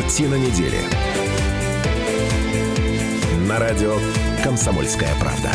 Картина недели. На радио «Комсомольская правда».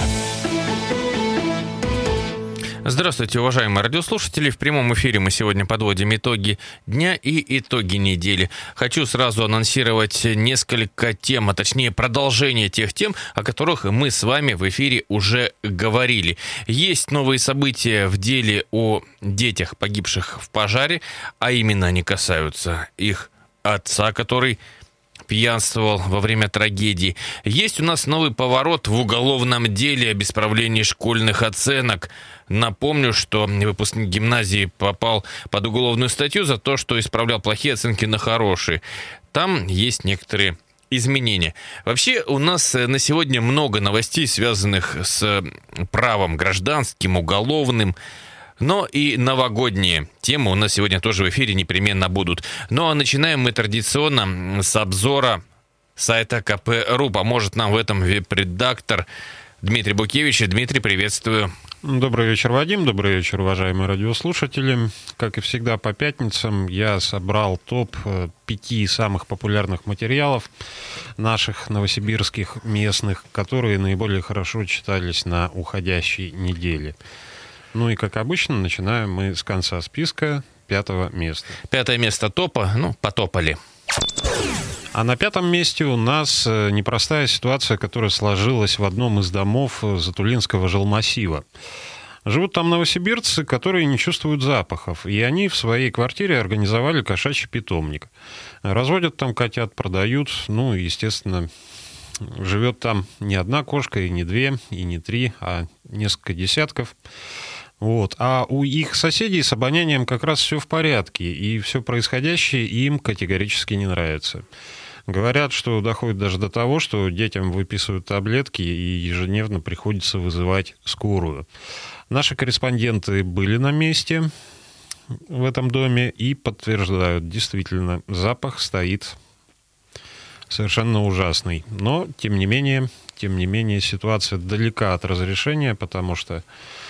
Здравствуйте, уважаемые радиослушатели. В прямом эфире мы сегодня подводим итоги дня и итоги недели. Хочу сразу анонсировать несколько тем, а точнее продолжение тех тем, о которых мы с вами в эфире уже говорили. Есть новые события в деле о детях, погибших в пожаре, а именно они касаются их отца, который пьянствовал во время трагедии. Есть у нас новый поворот в уголовном деле об исправлении школьных оценок. Напомню, что выпускник гимназии попал под уголовную статью за то, что исправлял плохие оценки на хорошие. Там есть некоторые изменения. Вообще у нас на сегодня много новостей, связанных с правом гражданским, уголовным. Но и новогодние темы у нас сегодня тоже в эфире непременно будут. Ну а начинаем мы традиционно с обзора сайта КП.ру. Поможет нам в этом веб-редактор Дмитрий Букевич. Дмитрий, приветствую. Добрый вечер, Вадим. Добрый вечер, уважаемые радиослушатели. Как и всегда по пятницам я собрал топ 5 самых популярных материалов наших новосибирских местных, которые наиболее хорошо читались на уходящей неделе. Ну и, как обычно, начинаем мы с конца списка, 5-го места. 5-е место топа, потопали. А на 5-м месте у нас непростая ситуация, которая сложилась в одном из домов Затулинского жилмассива. Живут там новосибирцы, которые не чувствуют запахов, и они в своей квартире организовали кошачий питомник. Разводят там котят, продают, естественно, живет там не одна кошка, и не 2, и не 3, а несколько десятков. А у их соседей с обонянием как раз все в порядке, и все происходящее им категорически не нравится. Говорят, что доходит даже до того, что детям выписывают таблетки, и ежедневно приходится вызывать скорую. Наши корреспонденты были на месте в этом доме и подтверждают, действительно, запах стоит совершенно ужасный. Но, тем не менее, ситуация далека от разрешения, потому что,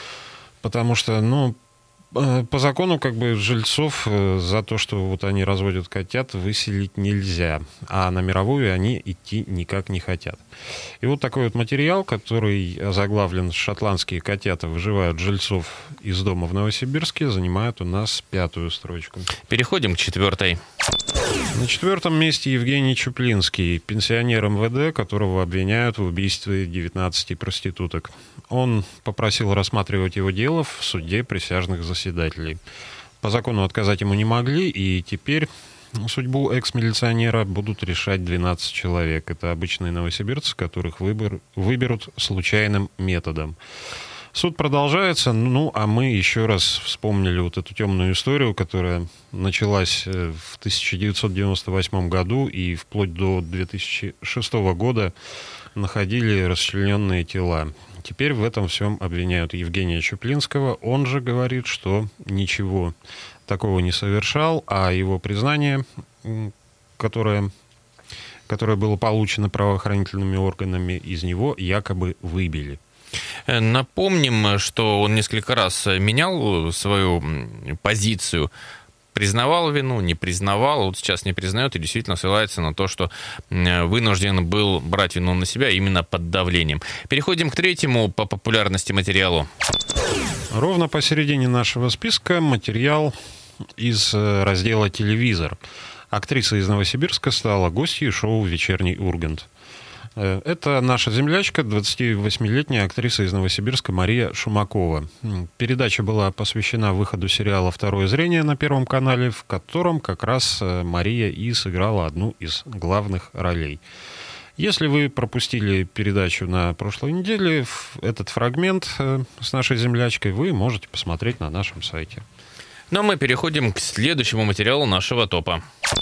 по закону, жильцов за то, что они разводят котят, выселить нельзя, а на мировую они идти никак не хотят. И такой материал, который озаглавлен «Шотландские котята выживают жильцов из дома в Новосибирске», занимает у нас 5-ю строчку. Переходим к 4-й. На 4-м месте Евгений Чуплинский, пенсионер МВД, которого обвиняют в убийстве 19 проституток. Он попросил рассматривать его дело в суде присяжных заседателей. По закону отказать ему не могли, и теперь судьбу экс-милиционера будут решать 12 человек. Это обычные новосибирцы, которых выберут случайным методом. Суд продолжается, а мы еще раз вспомнили эту темную историю, которая началась в 1998 году и вплоть до 2006 года находили расчлененные тела. Теперь в этом всем обвиняют Евгения Чуплинского. Он же говорит, что ничего такого не совершал, а его признание, которое было получено правоохранительными органами, из него якобы выбили. Напомним, что он несколько раз менял свою позицию. Признавал вину, не признавал, сейчас не признает и действительно ссылается на то, что вынужден был брать вину на себя именно под давлением. Переходим к 3-му по популярности материалу. Ровно посередине нашего списка материал из раздела «Телевизор». Актриса из Новосибирска стала гостьей шоу «Вечерний Ургант». Это наша землячка, 28-летняя актриса из Новосибирска Мария Шумакова. Передача была посвящена выходу сериала «Второе зрение» на Первом канале, в котором как раз Мария и сыграла одну из главных ролей. Если вы пропустили передачу на прошлой неделе, этот фрагмент с нашей землячкой вы можете посмотреть на нашем сайте. Но мы переходим к следующему материалу нашего топа.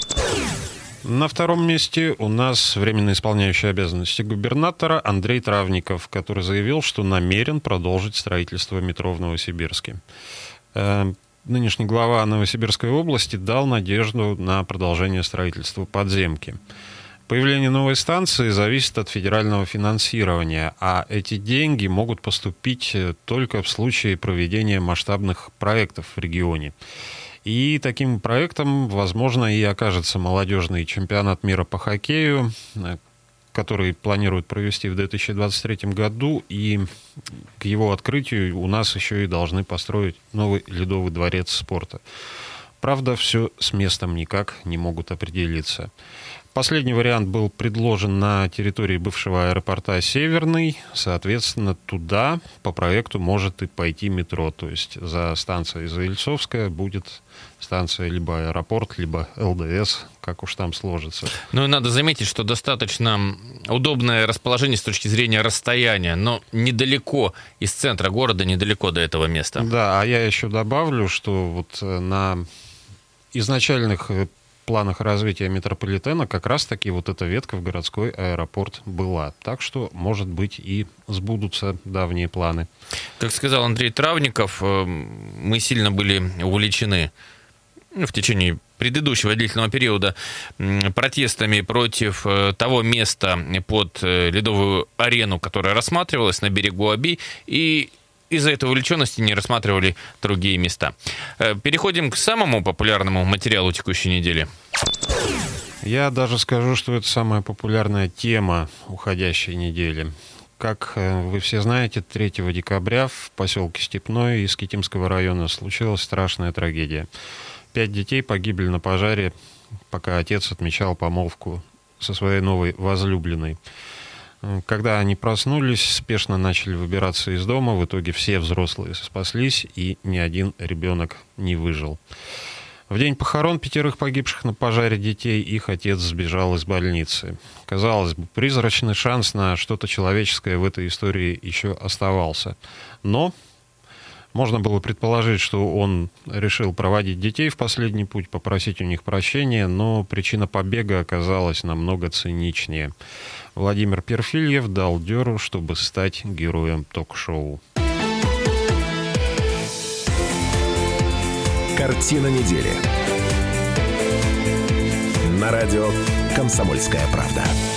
На 2-м месте у нас временно исполняющий обязанности губернатора Андрей Травников, который заявил, что намерен продолжить строительство метро в Новосибирске. Нынешний глава Новосибирской области дал надежду на продолжение строительства подземки. Появление новой станции зависит от федерального финансирования, а эти деньги могут поступить только в случае проведения масштабных проектов в регионе. И таким проектом, возможно, и окажется молодежный чемпионат мира по хоккею, который планируют провести в 2023 году. И к его открытию у нас еще и должны построить новый ледовый дворец спорта. Правда, все с местом никак не могут определиться. Последний вариант был предложен на территории бывшего аэропорта «Северный». Соответственно, туда по проекту может и пойти метро. То есть за станцией Заильцовская будет станция либо аэропорт, либо ЛДС, как уж там сложится. Ну и надо заметить, что достаточно удобное расположение с точки зрения расстояния, но недалеко из центра города, недалеко до этого места. Да, а я еще добавлю, что вот на изначальных планах развития метрополитена как раз-таки вот эта ветка в городской аэропорт была. Так что, может быть, и сбудутся давние планы. Как сказал Андрей Травников, мы сильно были увлечены в течение предыдущего длительного периода протестами против того места под ледовую арену, которая рассматривалась на берегу Оби, и из-за этой увлеченности не рассматривали другие места. Переходим к самому популярному материалу текущей недели. Я даже скажу, что это самая популярная тема уходящей недели. Как вы все знаете, 3 декабря в поселке Степной Искитимского района случилась страшная трагедия. 5 детей погибли на пожаре, пока отец отмечал помолвку со своей новой возлюбленной. Когда они проснулись, спешно начали выбираться из дома. В итоге все взрослые спаслись, и ни один ребенок не выжил. В день похорон 5 погибших на пожаре детей их отец сбежал из больницы. Казалось бы, призрачный шанс на что-то человеческое в этой истории еще оставался. Но можно было предположить, что он решил проводить детей в последний путь, попросить у них прощения, но причина побега оказалась намного циничнее. Владимир Перфильев дал дёру, чтобы стать героем ток-шоу. Картина недели. На радио «Комсомольская правда».